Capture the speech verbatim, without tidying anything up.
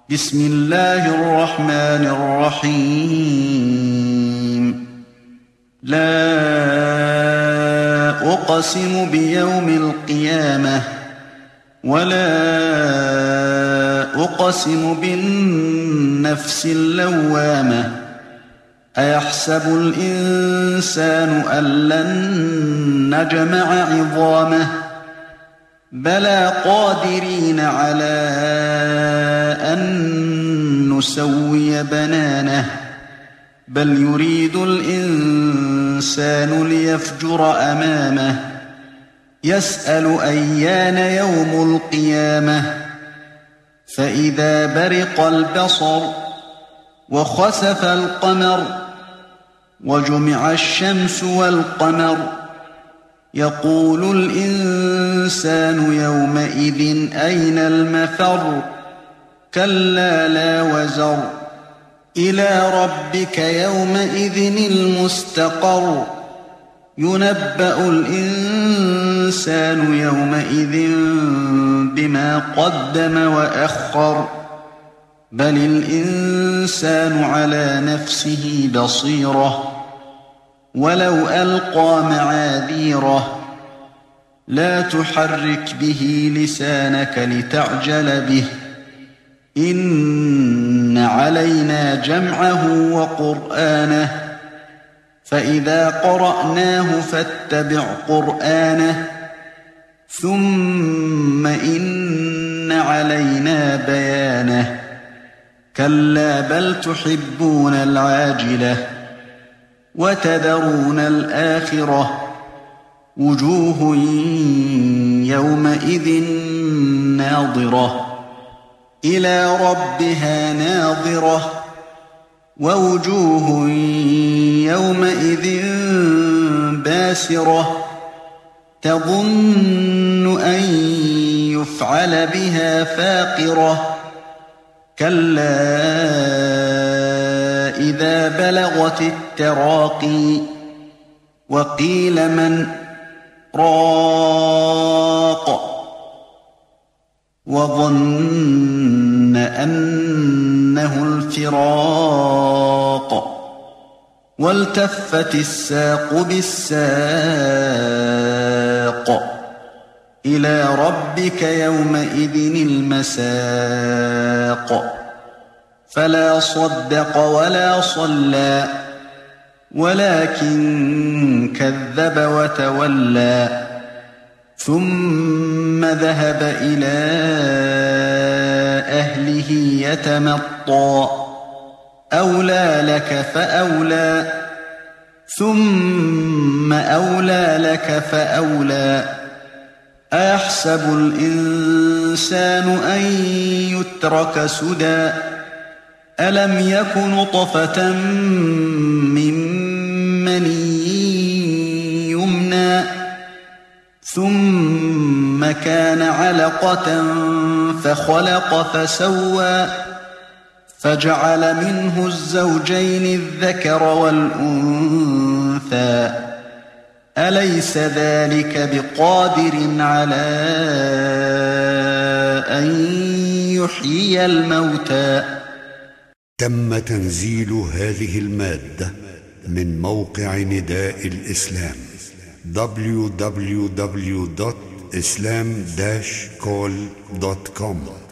بسم الله الرحمن الرحيم لا أقسم بيوم القيامة ولا أقسم بالنفس اللوامة أيحسب الإنسان أن لن نجمع عظامه بلى قادرين على أن نسوي بنانه بل يريد الإنسان ليفجر أمامه يسأل أيان يوم القيامة فإذا برق البصر وخسف القمر وجمع الشمس والقمر يقول الإنسان يومئذ أين المفر كلا لا وزر إلى ربك يومئذ المستقر ينبأ الإنسان يومئذ بما قدم وأخر بل الإنسان على نفسه بصيرة ولو ألقى معاذيره لا تحرك به لسانك لتعجل به إن علينا جمعه وقرآنه فإذا قرأناه فاتبع قرآنه ثم إن علينا بيانه كلا بل تحبون العاجلة وتذرون الآخرة وجوه يومئذ ناظرة إلى ربها ناظرة ووجوه يومئذ باسرة تظن أن يفعل بها فاقرة كلا إذا بلغت التراقي وقيل من راق وظن أنه الفراق والتفت الساق بالساق إلى ربك يومئذ المساق فلا صدق ولا صلى ولكن كذب وتولى ثم ذهب إلى أهله يتمطى أولى لك فأولى ثم أولى لك فأولى أيحسب الإنسان أن يترك سدى ألم يك نطفة من مني يمنى ثم كان علقة فخلق فسوى فجعل منه الزوجين الذكر والأنثى أليس ذلك بقادر على أن يحيي الموتى تم تنزيل هذه المادة من موقع نداء الإسلام دبليو دبليو دبليو دوت إسلام داش كول دوت كوم.